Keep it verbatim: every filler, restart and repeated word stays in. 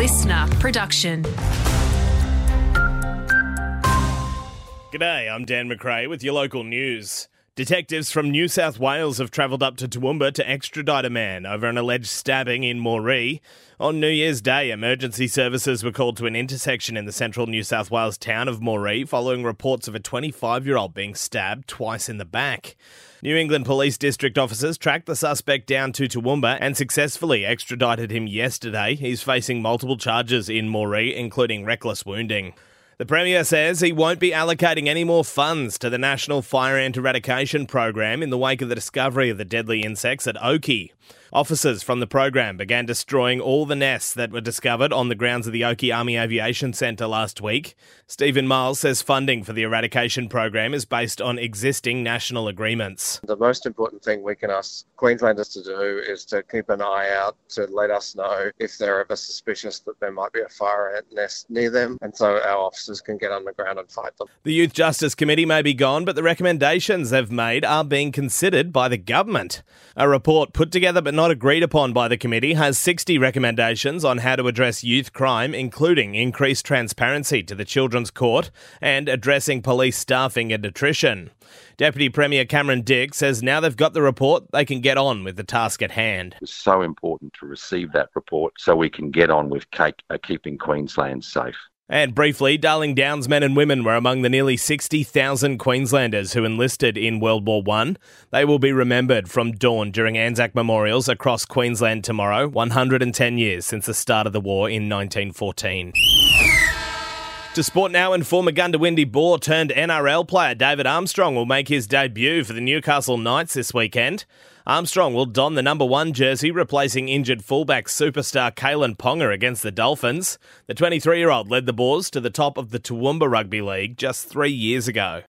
listener production. G'day, I'm Dan McRae with your local news. Detectives from New South Wales have travelled up to Toowoomba to extradite a man over an alleged stabbing in Moree. On New Year's Day, emergency services were called to an intersection in the central New South Wales town of Moree following reports of a twenty-five-year-old being stabbed twice in the back. New England Police District officers tracked the suspect down to Toowoomba and successfully extradited him yesterday. He's facing multiple charges in Moree, including reckless wounding. The Premier says he won't be allocating any more funds to the National Fire Ant Eradication Program in the wake of the discovery of the deadly insects at Oakey. Officers from the program began destroying all the nests that were discovered on the grounds of the Oakey Army Aviation Centre last week. Stephen Miles says funding for the eradication program is based on existing national agreements. The most important thing we can ask Queenslanders to do is to keep an eye out to let us know if they're ever suspicious that there might be a fire ant nest near them, and so our officers can get on the ground and fight them. The Youth Justice Committee may be gone, but the recommendations they've made are being considered by the government. A report put together but not agreed upon by the committee has sixty recommendations on how to address youth crime, including increased transparency to the Children's Court and addressing police staffing and attrition. Deputy Premier Cameron Dick says now they've got the report, they can get on with the task at hand. It's so important to receive that report so we can get on with keeping Queensland safe. And briefly, Darling Downs men and women were among the nearly sixty thousand Queenslanders who enlisted in World War One. They will be remembered from dawn during Anzac memorials across Queensland tomorrow, one hundred ten years since the start of the war in nineteen fourteen. To sport now, and former Goondiwindi Boar turned N R L player David Armstrong will make his debut for the Newcastle Knights this weekend. Armstrong will don the number one jersey, replacing injured fullback superstar Kalen Ponga against the Dolphins. The twenty-three-year-old led the Boars to the top of the Toowoomba Rugby League just three years ago.